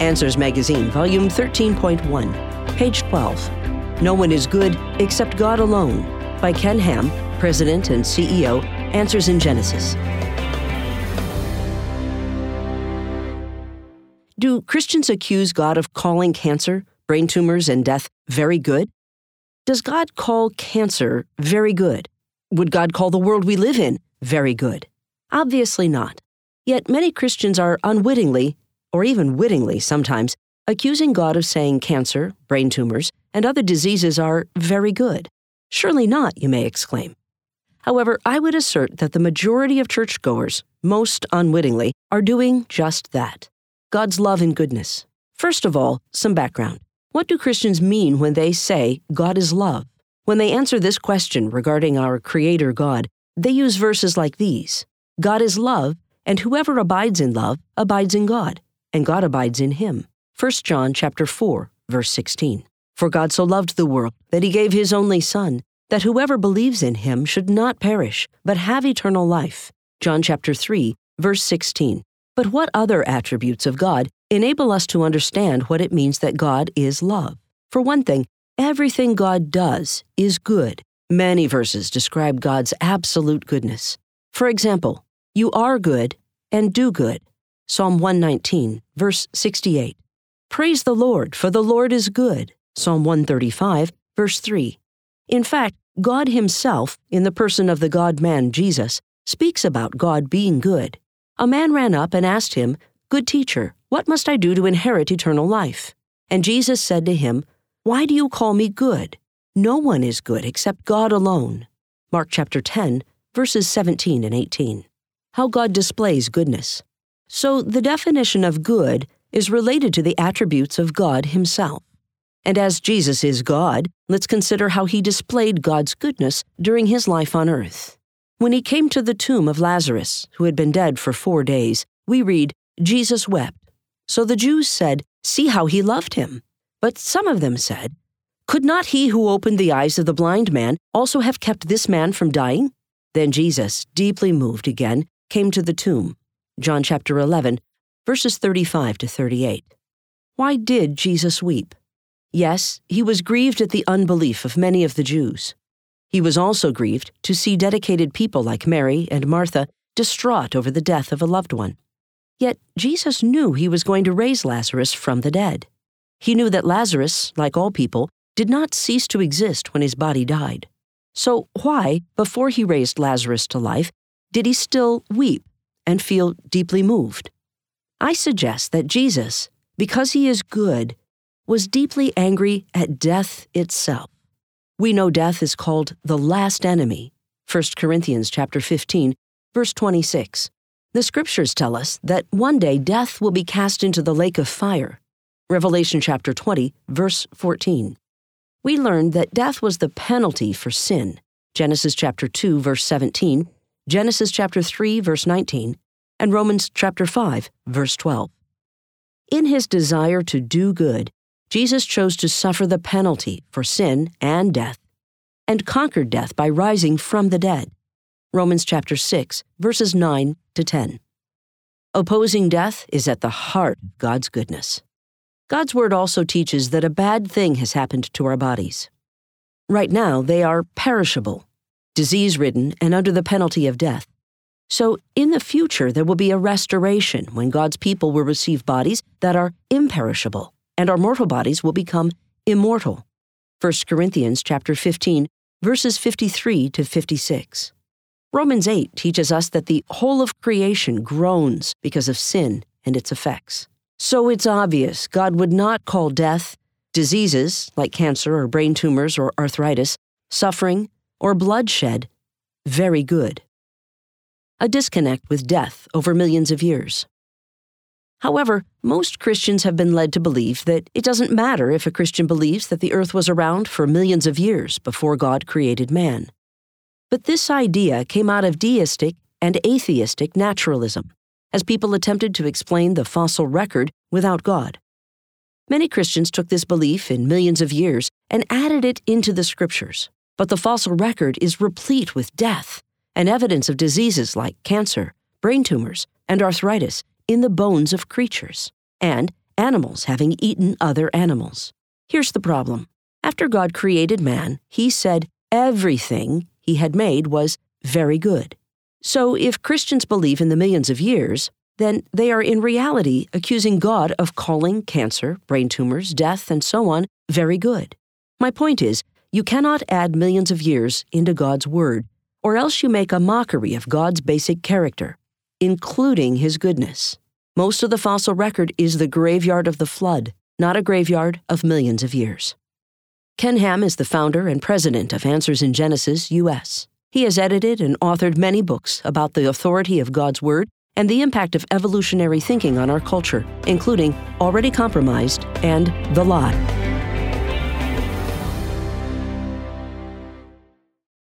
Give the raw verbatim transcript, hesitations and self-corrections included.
Answers Magazine, Volume thirteen point one, page twelve. No One is Good Except God Alone, by Ken Ham, President and C E O, Answers in Genesis. Do Christians accuse God of calling cancer, brain tumors, and death very good? Does God call cancer very good? Would God call the world we live in very good? Obviously not. Yet many Christians are unwittingly, or even wittingly sometimes, accusing God of saying cancer, brain tumors, and other diseases are very good. Surely not, you may exclaim. However, I would assert that the majority of churchgoers, most unwittingly, are doing just that. God's love and goodness. First of all, some background. What do Christians mean when they say God is love? When they answer this question regarding our Creator God, they use verses like these. God is love, and whoever abides in love abides in God, and God abides in him. First John chapter four, verse sixteen. For God so loved the world that he gave his only Son, that whoever believes in him should not perish, but have eternal life. John chapter three, verse sixteen. But what other attributes of God enable us to understand what it means that God is love? For one thing, everything God does is good. Many verses describe God's absolute goodness. For example, you are good and do good. Psalm one nineteen, verse sixty-eight. Praise the Lord, for the Lord is good. Psalm one thirty-five, verse three. In fact, God himself, in the person of the God-man Jesus, speaks about God being good. A man ran up and asked him, Good teacher, what must I do to inherit eternal life? And Jesus said to him, Why do you call me good? No one is good except God alone. Mark chapter ten, verses seventeen and eighteen. How God displays goodness. So the definition of good is related to the attributes of God himself. And as Jesus is God, let's consider how he displayed God's goodness during his life on earth. When he came to the tomb of Lazarus, who had been dead for four days, we read, Jesus wept. So the Jews said, See how he loved him. But some of them said, Could not he who opened the eyes of the blind man also have kept this man from dying? Then Jesus, deeply moved again, came to the tomb. John chapter eleven, verses thirty-five to thirty-eight. Why did Jesus weep? Yes, he was grieved at the unbelief of many of the Jews. He was also grieved to see dedicated people like Mary and Martha distraught over the death of a loved one. Yet Jesus knew he was going to raise Lazarus from the dead. He knew that Lazarus, like all people, did not cease to exist when his body died. So why, before he raised Lazarus to life, did he still weep and feel deeply moved? I suggest that Jesus, because he is good, was deeply angry at death itself. We know death is called the last enemy. First Corinthians chapter fifteen, verse twenty-six. The scriptures tell us that one day death will be cast into the lake of fire. Revelation chapter twenty, verse fourteen. We learned that death was the penalty for sin. Genesis chapter two, verse seventeen, Genesis chapter three, verse nineteen, and Romans chapter five, verse twelve. In his desire to do good, Jesus chose to suffer the penalty for sin and death, and conquered death by rising from the dead. Romans chapter six, verses nine to ten. Opposing death is at the heart of God's goodness. God's word also teaches that a bad thing has happened to our bodies. Right now, they are perishable, disease-ridden, and under the penalty of death. So in the future, there will be a restoration when God's people will receive bodies that are imperishable, and our mortal bodies will become immortal. First Corinthians chapter fifteen, verses fifty-three to fifty-six. Romans eight teaches us that the whole of creation groans because of sin and its effects. So it's obvious God would not call death, diseases like cancer or brain tumors or arthritis, suffering, or bloodshed very good. A disconnect with death over millions of years. However, most Christians have been led to believe that it doesn't matter if a Christian believes that the earth was around for millions of years before God created man. But this idea came out of deistic and atheistic naturalism, as people attempted to explain the fossil record without God. Many Christians took this belief in millions of years and added it into the scriptures. But the fossil record is replete with death and evidence of diseases like cancer, brain tumors, and arthritis in the bones of creatures. And, animals having eaten other animals. Here's the problem. After God created man, he said everything he had made was very good. So if Christians believe in the millions of years, then they are in reality accusing God of calling cancer, brain tumors, death, and so on very good. My point is, you cannot add millions of years into God's word, or else you make a mockery of God's basic character, including his goodness. Most of the fossil record is the graveyard of the flood, not a graveyard of millions of years. Ken Ham is the founder and president of Answers in Genesis, U S He has edited and authored many books about the authority of God's Word and the impact of evolutionary thinking on our culture, including Already Compromised and The Lie.